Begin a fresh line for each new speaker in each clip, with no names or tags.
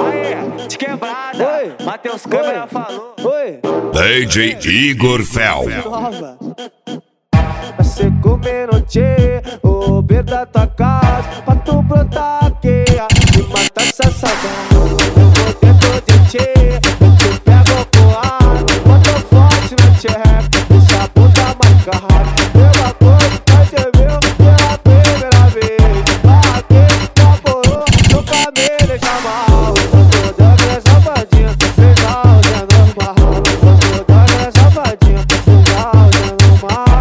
Aê, de quebrada.
Oi.
Matheus Câmera falou.
Oi.
DJ Igor Fel.
Nova. Vai ser comendo tchê, o beiro da tua casa, pra tu brotar aqui e matar essa saudade. Eu vou dentro de tchê, eu te pego porrada, boto forte no tchê, deixa a bunda marcada. Pela coisa que você viu pela primeira vez, aquele que namorou, nunca me deixa mal. Gostou da minha safadinha, legal, é normal. Gostou da minha safadinha, legal, é normal.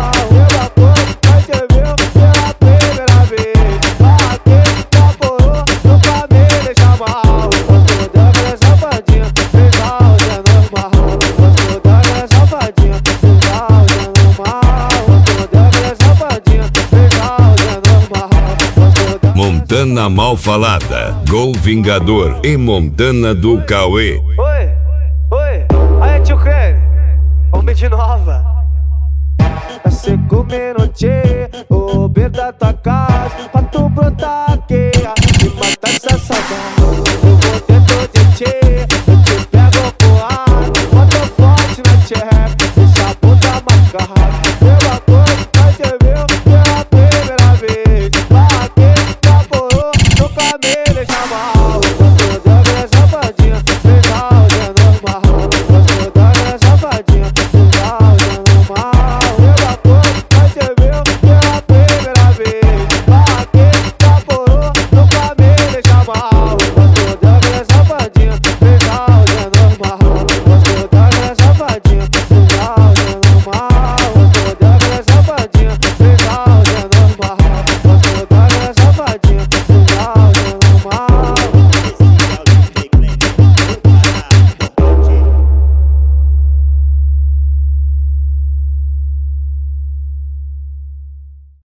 Montana Mal Falada, Gol Vingador e Montana do Cauê.
Oi, aí tio Crane, homem de nova. Vai ser comendo tchê, o beiro da tua casa, pra tu brotar aqui e matar essa saudade.